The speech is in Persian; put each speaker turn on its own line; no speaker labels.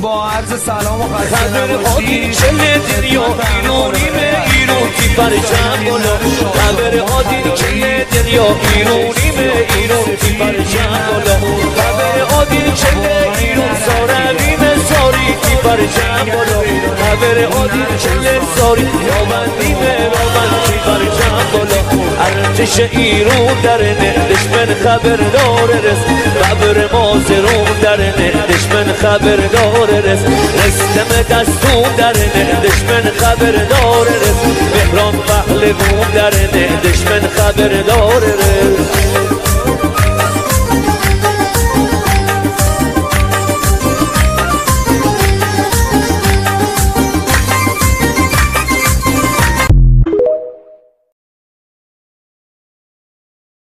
با عرض سلام و خسته
خبر هادی چله دریا ایرونیمه ایرون تی پرچم بالا خبر هادی چله دریا ایرونیمه ایرون تی پرچم بالا خبر هادی چله ایرون سارمیمه ساری تی پرچم بالا خبر هادی چله ساری رابندیمه رابند تی پرچم بالا ارتش ایرون در نهدش من خبر داره رس خبر مازرون در نهدش من خبر داره رس رستم دستون در نهدش من خبر داره رس مهران پهلوون در نهدش من خبر داره رس